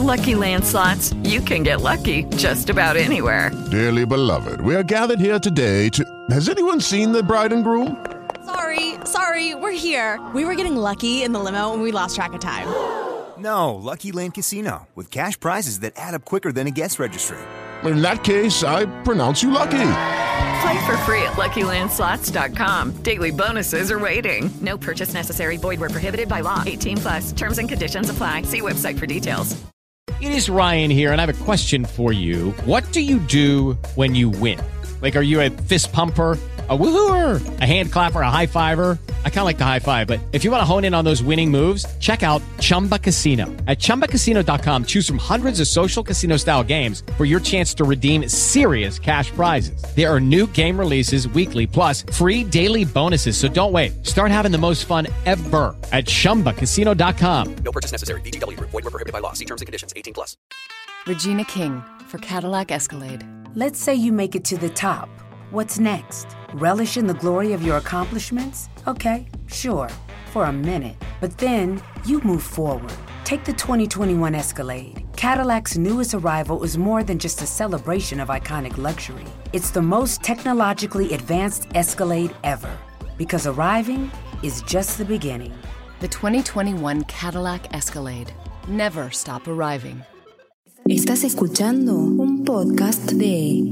Lucky Land Slots, you can get lucky just about anywhere. Dearly beloved, we are gathered here today to... Has anyone seen the bride and groom? Sorry, we're here. We were getting lucky in the limo and we lost track of time. No, Lucky Land Casino, with cash prizes that add up quicker than a guest registry. In that case, I pronounce you lucky. Play for free at LuckyLandSlots.com. Daily bonuses are waiting. No purchase necessary. Void where prohibited by law. 18+. Terms and conditions apply. See website for details. It is Ryan here, and I have a question for you. What do you do when you win? Like, are you a fist pumper, a woohooer, a hand clapper, a high fiver? I kind of like the high five, but if you want to hone in on those winning moves, check out Chumba Casino. At ChumbaCasino.com, choose from hundreds of social casino-style games for your chance to redeem serious cash prizes. There are new game releases weekly, plus free daily bonuses, so don't wait. Start having the most fun ever at ChumbaCasino.com. No purchase necessary. VGW. Void where prohibited by law. See terms and conditions. 18+. Regina King for Cadillac Escalade. Let's say you make it to the top. What's next? Relish in the glory of your accomplishments? Okay, sure, for a minute. But then you move forward. Take the 2021 Escalade. Cadillac's newest arrival is more than just a celebration of iconic luxury. It's the most technologically advanced Escalade ever. Because arriving is just the beginning. The 2021 Cadillac Escalade. Never stop arriving. Estás escuchando un podcast de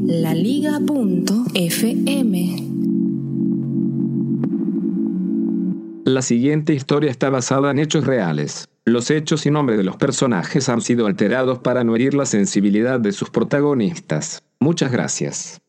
laliga.fm. La siguiente historia está basada en hechos reales. Los hechos y nombres de los personajes han sido alterados para no herir la sensibilidad de sus protagonistas. Muchas gracias.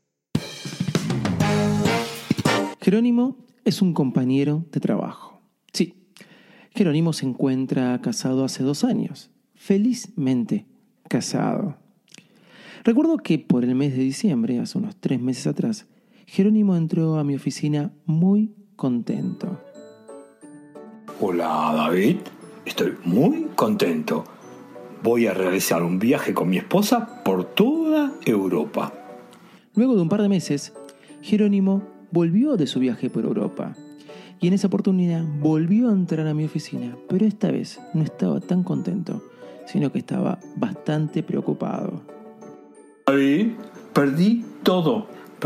Jerónimo es un compañero de trabajo. Sí, Jerónimo se encuentra casado hace 2 años. Felizmente casado. Recuerdo que por el mes de diciembre, hace unos 3 meses atrás, Jerónimo entró a mi oficina muy contento. Hola, David. Estoy muy contento. Voy a realizar un viaje con mi esposa por toda Europa. Luego de un par de meses, Jerónimo volvió de su viaje por Europa. Y en esa oportunidad volvió a entrar a mi oficina, pero esta vez no estaba tan contento, sino que estaba bastante preocupado. David, perdí todo.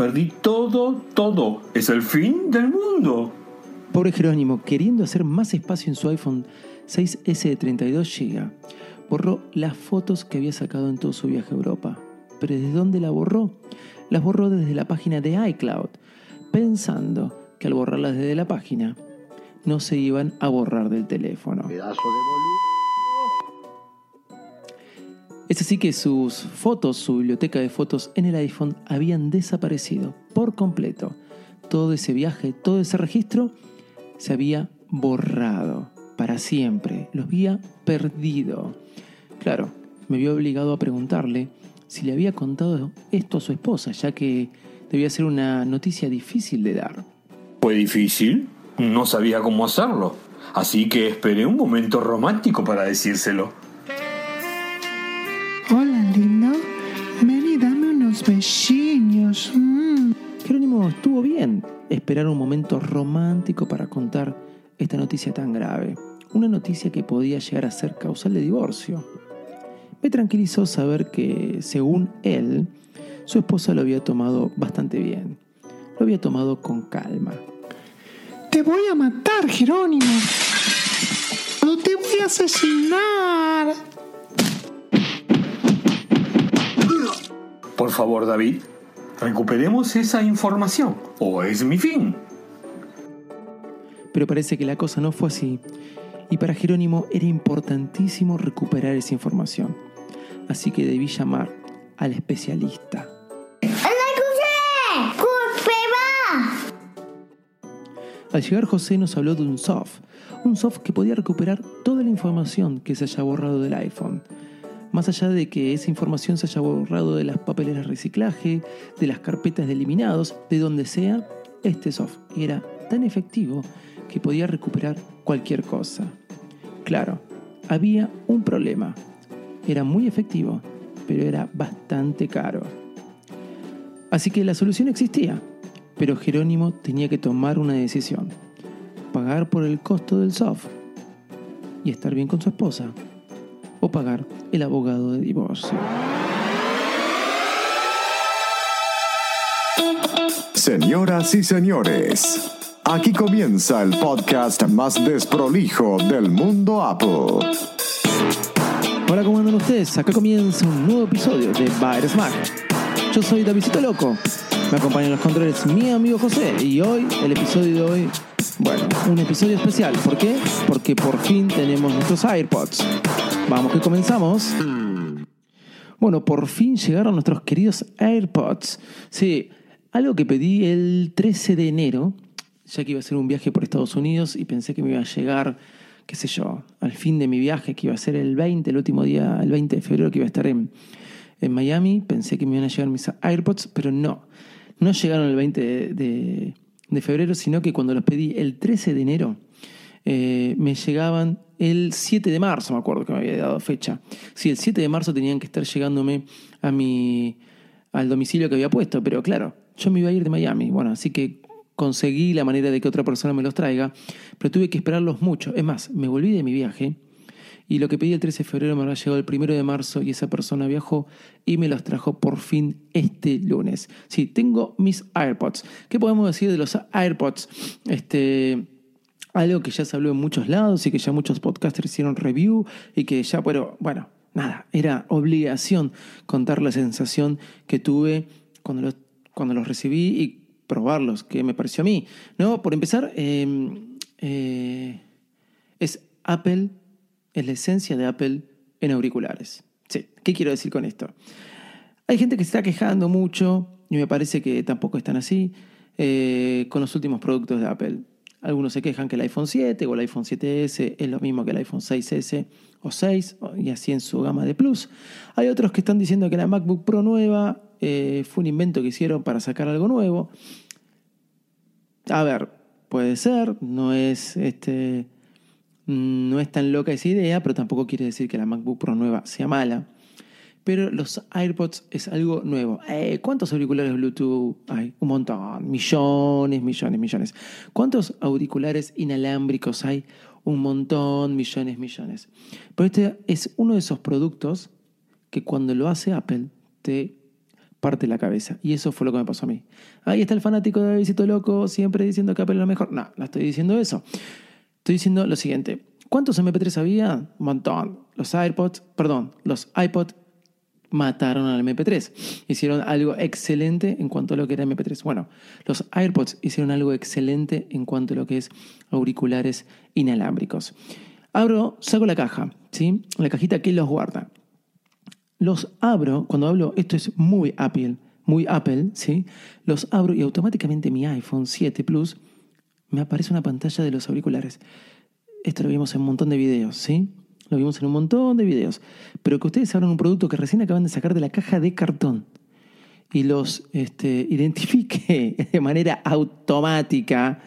Es el fin del mundo. Pobre Jerónimo, queriendo hacer más espacio en su iPhone 6S de 32 GB, borró las fotos que había sacado en todo su viaje a Europa. ¿Pero desde dónde la borró? Las borró desde la página de iCloud, pensando que al borrarlas desde la página no se iban a borrar del teléfono. Pedazo de boludo. Es así que sus fotos, su biblioteca de fotos en el iPhone habían desaparecido por completo. Todo ese viaje, todo ese registro se había borrado para siempre. Los había perdido. Claro, me vio obligado a preguntarle si le había contado esto a su esposa, ya que debía ser una noticia difícil de dar. ¿Fue difícil? No sabía cómo hacerlo. Así que esperé un momento romántico para decírselo. Hola, lindo. Ven y dame unos besillos. Jerónimo estuvo bien esperar un momento romántico para contar esta noticia tan grave. Una noticia que podía llegar a ser causal de divorcio. Me tranquilizó saber que, según él, su esposa lo había tomado bastante bien. Lo había tomado con calma. Te voy a matar, Jerónimo. No te voy a asesinar. Por favor, David, recuperemos esa información, o es mi fin. Pero parece que la cosa no fue así, y para Jerónimo era importantísimo recuperar esa información. Así que debí llamar al especialista. Al llegar, José nos habló de un soft que podía recuperar toda la información que se haya borrado del iPhone. Más allá de que esa información se haya borrado de las papeleras de reciclaje, de las carpetas de eliminados, de donde sea, este soft era tan efectivo que podía recuperar cualquier cosa. Claro, había un problema. Era muy efectivo, pero era bastante caro. Así que la solución existía, pero Jerónimo tenía que tomar una decisión: pagar por el costo del soft y estar bien con su esposa, o pagar el abogado de divorcio. Señoras y señores, aquí comienza el podcast más desprolijo del mundo Apple. Hola, ¿cómo andan ustedes? Acá comienza un nuevo episodio de Byte Smack. Yo soy Davidcito Loco. Me acompaña en los controles mi amigo José. Y hoy, el episodio de hoy, bueno, un episodio especial. ¿Por qué? Porque por fin tenemos nuestros AirPods. Vamos que comenzamos. Bueno, por fin llegaron nuestros queridos AirPods. Sí, algo que pedí el 13 de enero, ya que iba a hacer un viaje por Estados Unidos y pensé que me iba a llegar, qué sé yo, al fin de mi viaje, que iba a ser el 20, el último día, el 20 de febrero, que iba a estar en Miami. Pensé que me iban a llegar mis AirPods, pero no llegaron el 20 de febrero, sino que cuando los pedí el 13 de enero, me llegaban el 7 de marzo, me acuerdo que me había dado fecha. Sí, el 7 de marzo tenían que estar llegándome al domicilio que había puesto, pero claro, yo me iba a ir de Miami. Bueno, así que conseguí la manera de que otra persona me los traiga, pero tuve que esperarlos mucho. Es más, me volví de mi viaje y lo que pedí el 13 de febrero me habrá llegado el 1 de marzo y esa persona viajó y me los trajo por fin este lunes. Sí, tengo mis AirPods. ¿Qué podemos decir de los AirPods? Algo que ya se habló en muchos lados y que ya muchos podcasters hicieron review y que ya, pero bueno, nada, era obligación contar la sensación que tuve cuando los recibí y probarlos, que me pareció a mí, ¿no? Por empezar, es Apple, es la esencia de Apple en auriculares. Sí, ¿qué quiero decir con esto? Hay gente que se está quejando mucho, y me parece que tampoco están así, con los últimos productos de Apple. Algunos se quejan que el iPhone 7 o el iPhone 7S es lo mismo que el iPhone 6S o 6, y así en su gama de Plus. Hay otros que están diciendo que la MacBook Pro nueva fue un invento que hicieron para sacar algo nuevo. A ver, puede ser, no es tan loca esa idea, pero tampoco quiere decir que la MacBook Pro nueva sea mala. Pero los AirPods es algo nuevo. ¿Cuántos auriculares Bluetooth hay? Un montón. Millones. ¿Cuántos auriculares inalámbricos hay? Un montón, millones. Pero este es uno de esos productos que cuando lo hace Apple te parte la cabeza. Y eso fue lo que me pasó a mí. Ahí está el fanático de Davidcito Loco siempre diciendo que Apple es lo mejor. No estoy diciendo eso. Estoy diciendo lo siguiente. ¿Cuántos MP3 había? Un montón. Los iPods mataron al MP3. Hicieron algo excelente en cuanto a lo que era MP3. Bueno, los AirPods hicieron algo excelente en cuanto a lo que es auriculares inalámbricos. Saco la caja, ¿sí? La cajita que los guarda. Los abro, cuando hablo, esto es muy Apple, ¿sí? Los abro y automáticamente mi iPhone 7 Plus me aparece una pantalla de los auriculares. Esto lo vimos en un montón de videos, ¿sí? Lo vimos en un montón de videos. Pero que ustedes abran un producto que recién acaban de sacar de la caja de cartón y los identifique de manera automática,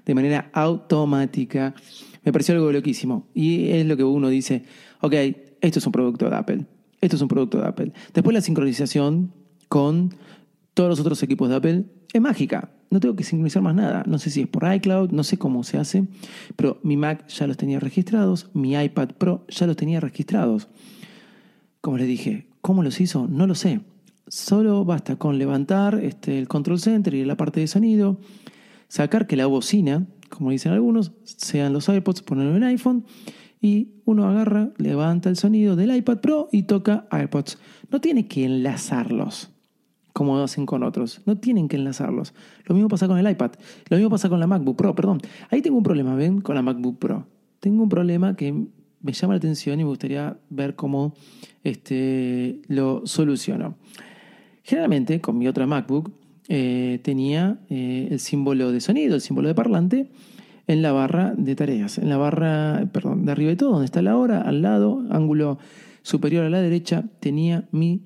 me pareció algo loquísimo. Y es lo que uno dice, ok, esto es un producto de Apple. Después la sincronización con todos los otros equipos de Apple es mágica. No tengo que sincronizar más nada. No sé si es por iCloud, no sé cómo se hace, pero mi Mac ya los tenía registrados, mi iPad Pro ya los tenía registrados. Como les dije, ¿cómo los hizo? No lo sé. Solo basta con levantar el Control Center y la parte de sonido, sacar que la bocina, como dicen algunos, sean los iPods, ponerlo en iPhone, y uno agarra, levanta el sonido del iPad Pro y toca AirPods. No tiene que enlazarlos como hacen con otros. No tienen que enlazarlos. Lo mismo pasa con el iPad. Lo mismo pasa con la MacBook Pro, perdón. Ahí tengo un problema, ¿ven? Con la MacBook Pro. Tengo un problema que me llama la atención y me gustaría ver cómo lo soluciono. Generalmente, con mi otra MacBook, tenía el símbolo de sonido, el símbolo de parlante, en la barra de tareas. En la barra, de arriba de todo, donde está la hora, al lado, ángulo superior a la derecha, tenía mi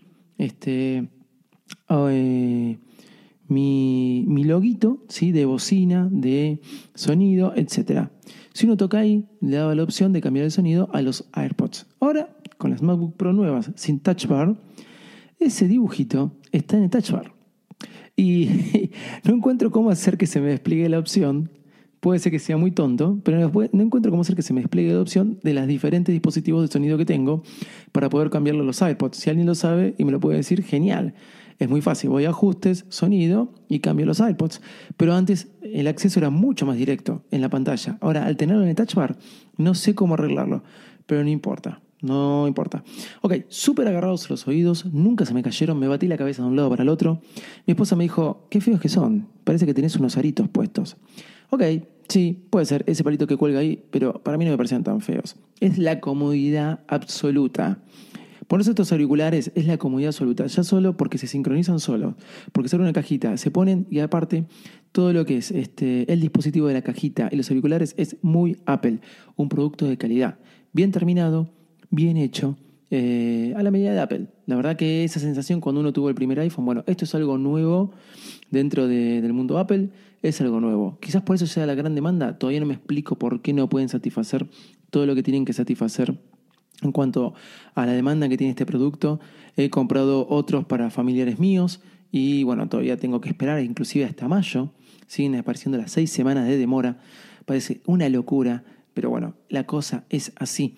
loguito, ¿sí? De bocina, de sonido, etc. Si uno toca ahí, le daba la opción de cambiar el sonido a los AirPods. Ahora, con las MacBook Pro nuevas sin Touch Bar, ese dibujito está en el Touch Bar. Y no encuentro cómo hacer que se me despliegue la opción Puede ser que sea muy tonto, pero no encuentro cómo hacer que se me despliegue la opción de los diferentes dispositivos de sonido que tengo para poder cambiarlo a los iPods. Si alguien lo sabe y me lo puede decir, genial. Es muy fácil, voy a ajustes, sonido y cambio los iPods. Pero antes el acceso era mucho más directo en la pantalla. Ahora, al tenerlo en el touch bar, no sé cómo arreglarlo, pero no importa. No importa. Ok, súper agarrados los oídos, nunca se me cayeron, me batí la cabeza de un lado para el otro. Mi esposa me dijo, qué feos que son, parece que tenés unos aritos puestos. Ok, sí, puede ser ese palito que cuelga ahí, pero para mí no me parecen tan feos. Es la comodidad absoluta. Ponerse estos auriculares es la comodidad absoluta, ya solo porque se sincronizan solos, porque son una cajita, se ponen y aparte todo lo que es el dispositivo de la cajita y los auriculares es muy Apple, un producto de calidad, bien terminado, bien hecho, a la medida de Apple. La verdad que esa sensación cuando uno tuvo el primer iPhone, bueno, esto es algo nuevo dentro del mundo Apple, es algo nuevo. Quizás por eso sea la gran demanda, todavía no me explico por qué no pueden satisfacer todo lo que tienen que satisfacer en cuanto a la demanda que tiene este producto. He comprado otros para familiares míos y bueno, todavía tengo que esperar inclusive hasta mayo. Siguen apareciendo las 6 semanas de demora. Parece una locura, pero bueno, la cosa es así.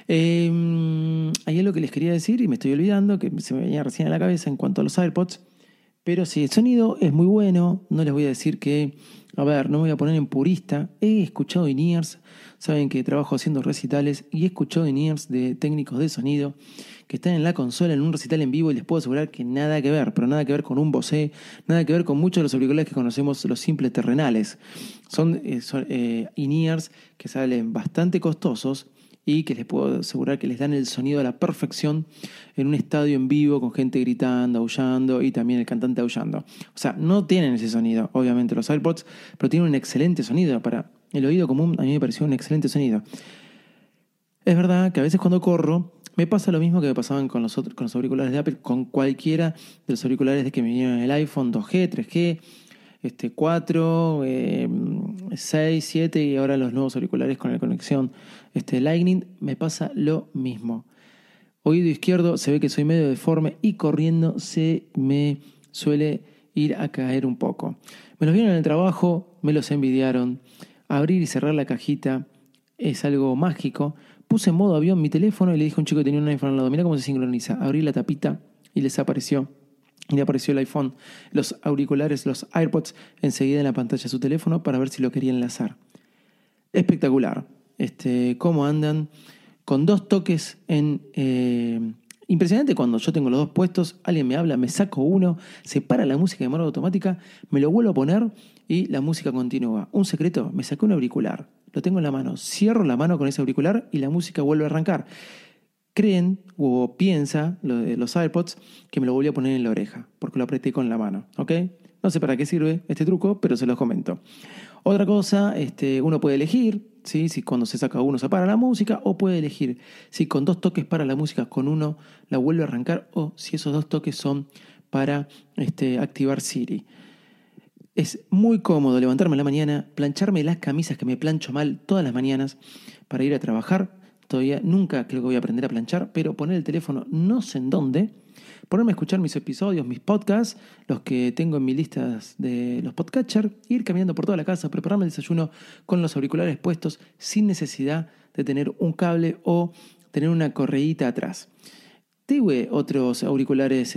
Hay algo que les quería decir y me estoy olvidando, que se me venía recién a la cabeza en cuanto a los AirPods. Pero sí, el sonido es muy bueno. No les voy a decir que, no me voy a poner en purista. He escuchado in-ears, saben que trabajo haciendo recitales y he escuchado in-ears de técnicos de sonido que están en la consola en un recital en vivo y les puedo asegurar que nada que ver, pero nada que ver con un Bose, nada que ver con muchos de los auriculares que conocemos, los simples terrenales. Son in-ears que salen bastante costosos y que les puedo asegurar que les dan el sonido a la perfección en un estadio en vivo con gente gritando, aullando y también el cantante aullando. O sea, no tienen ese sonido, obviamente, los AirPods, pero tienen un excelente sonido. Para el oído común a mí me pareció un excelente sonido. Es verdad que a veces cuando corro me pasa lo mismo que me pasaban con los auriculares de Apple, con cualquiera de los auriculares que me vinieron en el iPhone 2G, 3G, 4, 6, 7 y ahora los nuevos auriculares con la conexión Lightning, me pasa lo mismo. Oído izquierdo se ve que soy medio deforme y corriendo se me suele ir a caer un poco. Me los vieron en el trabajo, me los envidiaron. Abrir y cerrar la cajita es algo mágico. Puse en modo avión mi teléfono y le dije a un chico que tenía un iPhone al lado, mira cómo se sincroniza. Abrí la tapita y les apareció. Y le apareció el iPhone, los auriculares, los AirPods, enseguida en la pantalla de su teléfono para ver si lo quería enlazar. Espectacular. ¿Cómo andan? Con 2 toques impresionante cuando yo tengo los 2 puestos, alguien me habla, me saco uno, se para la música de manera automática, me lo vuelvo a poner y la música continúa. Un secreto, me saqué un auricular, lo tengo en la mano, cierro la mano con ese auricular y la música vuelve a arrancar. Creen o piensa los AirPods que me lo volví a poner en la oreja porque lo apreté con la mano, ¿ok? No sé para qué sirve este truco, pero se los comento. Otra cosa, uno puede elegir, ¿sí? Si cuando se saca uno se para la música, o puede elegir si con 2 toques para la música, con uno la vuelve a arrancar, o si esos 2 toques son para activar Siri. Es muy cómodo levantarme en la mañana, plancharme las camisas que me plancho mal todas las mañanas para ir a trabajar. Todavía nunca creo que voy a aprender a planchar, pero poner el teléfono no sé en dónde, ponerme a escuchar mis episodios, mis podcasts, los que tengo en mis listas de los podcatchers, ir caminando por toda la casa, prepararme el desayuno con los auriculares puestos sin necesidad de tener un cable o tener una correíta atrás. Tuve otros auriculares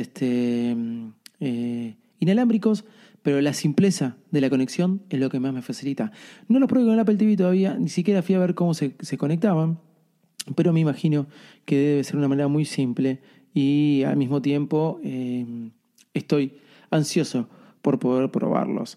inalámbricos, pero la simpleza de la conexión es lo que más me facilita. No los probé con el Apple TV todavía, ni siquiera fui a ver cómo se conectaban, pero me imagino que debe ser una manera muy simple y al mismo tiempo estoy ansioso por poder probarlos.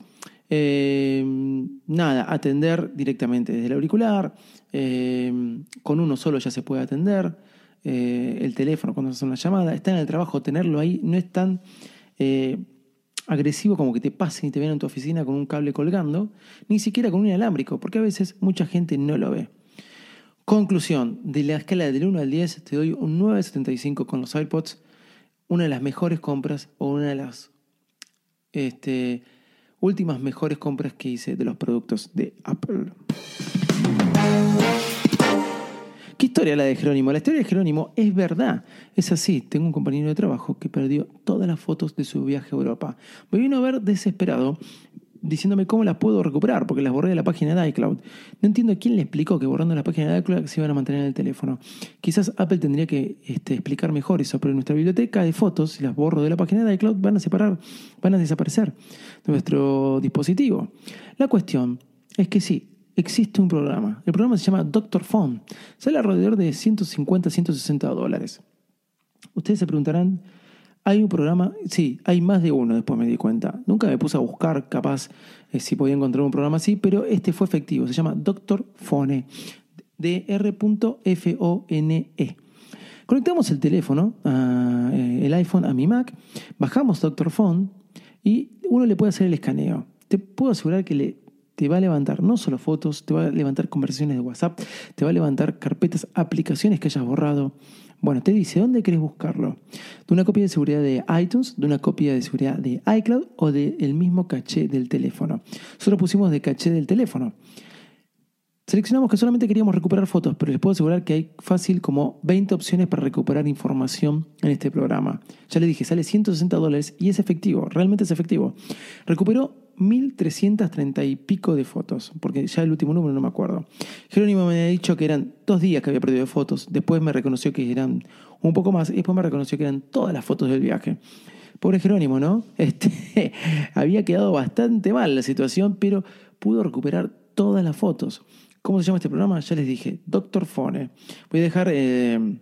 Atender directamente desde el auricular, con uno solo ya se puede atender, el teléfono cuando hace una llamada, está en el trabajo, tenerlo ahí no es tan agresivo como que te pasen y te ven en tu oficina con un cable colgando, ni siquiera con un inalámbrico, porque a veces mucha gente no lo ve. Conclusión, de la escala del 1 al 10 te doy un 9.75 con los AirPods, una de las mejores compras o una de las últimas mejores compras que hice de los productos de Apple. ¿Qué historia la de Jerónimo? La historia de Jerónimo es verdad, es así. Tengo un compañero de trabajo que perdió todas las fotos de su viaje a Europa. Me vino a ver desesperado diciéndome cómo las puedo recuperar, porque las borré de la página de iCloud. No entiendo quién le explicó que borrando la página de iCloud se iban a mantener en el teléfono. Quizás Apple tendría que explicar mejor eso, pero nuestra biblioteca de fotos, si las borro de la página de iCloud, van a desaparecer de nuestro dispositivo. La cuestión es que sí, existe un programa. El programa se llama Dr. Phone. Sale alrededor de $150, $160. Ustedes se preguntarán, ¿hay un programa? Sí, hay más de uno, después me di cuenta. Nunca me puse a buscar, capaz, si podía encontrar un programa así, pero este fue efectivo. Se llama Dr. Phone, DR.Phone. Conectamos el teléfono, el iPhone a mi Mac, bajamos Dr. Phone y uno le puede hacer el escaneo. Te puedo asegurar que te va a levantar no solo fotos, te va a levantar conversaciones de WhatsApp, te va a levantar carpetas, aplicaciones que hayas borrado. Bueno, te dice, ¿dónde querés buscarlo? ¿De una copia de seguridad de iTunes, de una copia de seguridad de iCloud o del mismo caché del teléfono? Nosotros pusimos de caché del teléfono. Seleccionamos que solamente queríamos recuperar fotos, pero les puedo asegurar que hay fácil como 20 opciones para recuperar información en este programa. Ya les dije, sale $160 y es efectivo, realmente es efectivo. Recuperó 1.330 y pico de fotos, porque ya el último número no me acuerdo. Jerónimo me había dicho que eran 2 días que había perdido fotos, después me reconoció que eran un poco más y después me reconoció que eran todas las fotos del viaje. Pobre Jerónimo, ¿no? Había quedado bastante mal la situación, pero pudo recuperar todas las fotos. ¿Cómo se llama este programa? Ya les dije, Dr. Phone. Voy a dejar en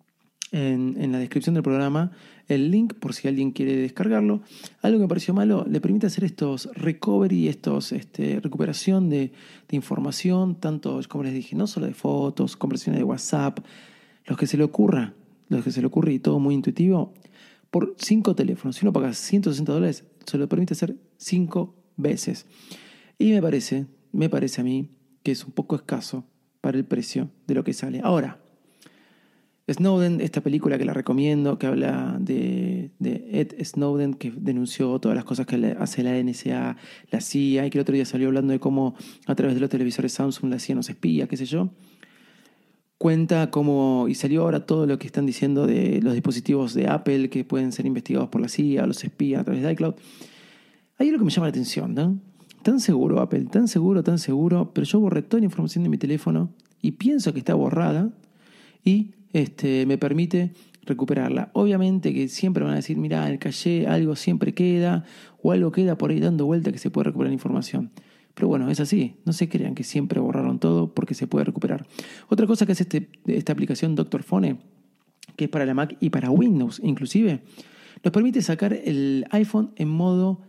la descripción del programa el link por si alguien quiere descargarlo. Algo que me pareció malo, le permite hacer estos recovery, recuperación de información, tanto, como les dije, no solo de fotos, conversaciones de WhatsApp, los que se le ocurra y todo muy intuitivo, por 5 teléfonos. Si uno paga $160, se lo permite hacer 5 veces. Y me parece a mí que es un poco escaso para el precio de lo que sale. Ahora, Snowden, esta película que la recomiendo, que habla de Ed Snowden, que denunció todas las cosas que hace la NSA, la CIA, y que el otro día salió hablando de cómo a través de los televisores Samsung la CIA nos espía, qué sé yo. Cuenta cómo, y salió ahora todo lo que están diciendo de los dispositivos de Apple que pueden ser investigados por la CIA, los espías a través de iCloud. Hay algo que me llama la atención, ¿no? Tan seguro Apple, tan seguro, pero yo borré toda la información de mi teléfono y pienso que está borrada y me permite recuperarla. Obviamente que siempre van a decir, mirá, en el caché algo siempre queda o algo queda por ahí dando vuelta que se puede recuperar información. Pero bueno, es así. No se crean que siempre borraron todo porque se puede recuperar. Otra cosa que hace esta aplicación Dr. Phone, que es para la Mac y para Windows inclusive, nos permite sacar el iPhone en modo...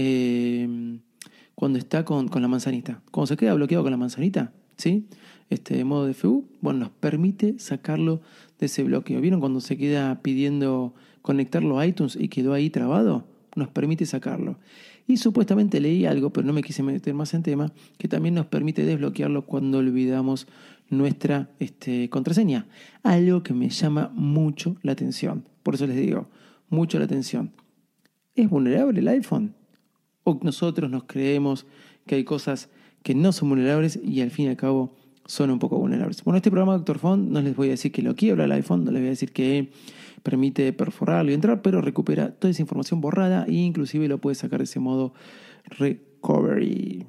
cuando está con la manzanita. Cuando se queda bloqueado con la manzanita, ¿sí? Modo DFU, bueno, nos permite sacarlo de ese bloqueo. ¿Vieron cuando se queda pidiendo conectarlo a iTunes y quedó ahí trabado? Nos permite sacarlo. Y supuestamente leí algo, pero no me quise meter más en tema, que también nos permite desbloquearlo cuando olvidamos nuestra contraseña. Algo que me llama mucho la atención. Por eso les digo, mucho la atención. ¿Es vulnerable el iPhone? ¿O nosotros nos creemos que hay cosas que no son vulnerables y al fin y al cabo son un poco vulnerables? Bueno, este programa Dr. Phone no les voy a decir que lo quiebra el iPhone, no les voy a decir que permite perforarlo y entrar, pero recupera toda esa información borrada e inclusive lo puede sacar de ese modo recovery.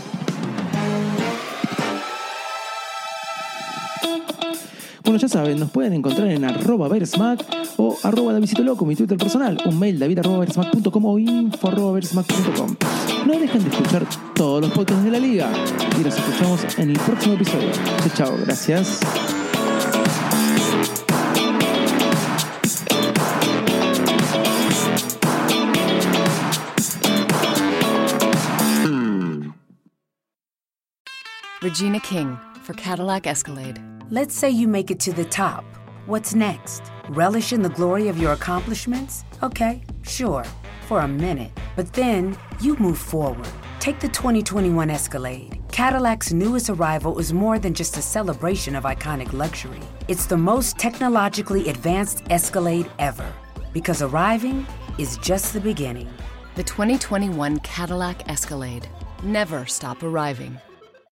Bueno, ya saben, nos pueden encontrar en @versmac o @davidcitoloco, mi Twitter personal, un mail david@versmac.com o info@versmac.com. No dejen de escuchar todos los podcasts de la liga y nos escuchamos en el próximo episodio. Chao, gracias. Regina King for Cadillac Escalade. Let's say you make it to the top. What's next? Relish in the glory of your accomplishments? Okay, sure, for a minute. But then you move forward. Take the 2021 Escalade. Cadillac's newest arrival is more than just a celebration of iconic luxury. It's the most technologically advanced Escalade ever. Because arriving is just the beginning. The 2021 Cadillac Escalade. Never stop arriving.